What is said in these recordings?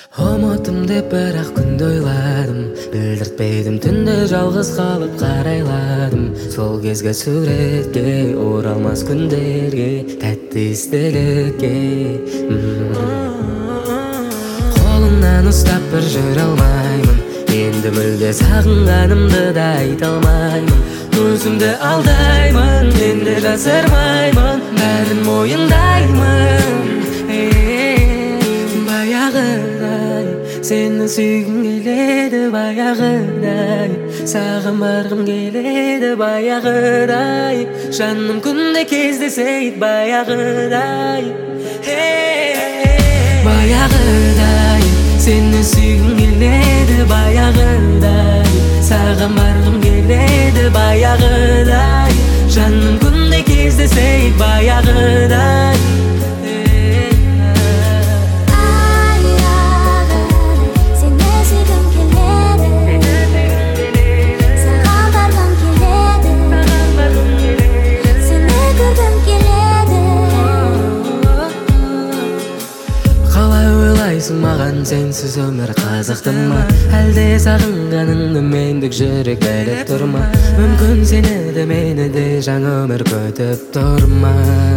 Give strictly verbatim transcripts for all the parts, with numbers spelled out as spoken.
Ұмыттым деп бірақ күнде ойладым, білдіртпедім түнде жалғыз қалып қарайладым. Сол кезгі суретке, оралмас күндерге, тәтті естелікке. Қолыңнан ұстап бір жүре алмаймын, енді мүлде сағынғанымды да айта алмаймын. Өзімді алдаймын, енді жасырмаймын, бәрін мойындаймын. Баяғыдай сені сүйгім келеді, баяғыдай саған барғым келеді, баяғыдай жаным күнде кездесейік, баяғыдай. Баяғыдай сені сүйгім келеді, баяғыдай саған барғым келеді, баяғыдай жаным күнде кездесейік, баяғыдай. Маған сенсіз өмір қызықты ма, әлде сағынғаныңды мендік жүрек біліп тұр ма? Мүмкін сені де мені де жаңа өмір күтіп тұр ма?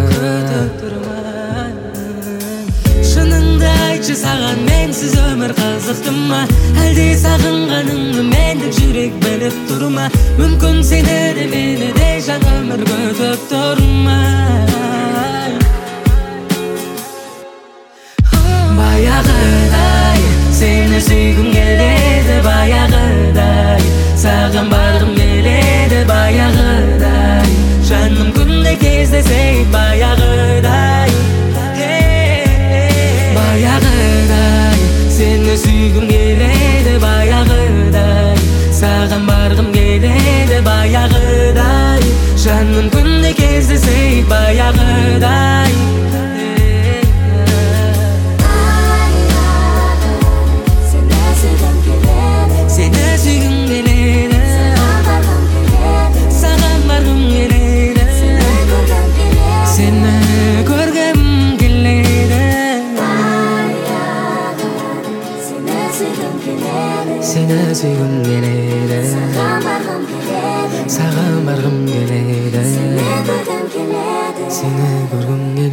Шыныңды айтшы, саған менсіз өмір қызықты ма, әлде сағынғаныңды мендік жүрек біліп тұр ма? Мүмкін сені де мені де жаңа өмір күтіп тұр ма? Баяғыдай сені сүйгім келеді, баяғыдай саған барғым келеді, баяғыдай жаным күнде кездесейік, баяғыдай. Баяғыдай сені сүйгім келеді, баяғыдай саған барғым келеді, баяғыдай жаным күнде кездесейік, баяғыдай. Seni sүйгім келеді, саған барғым келеді, сені көргім келеді.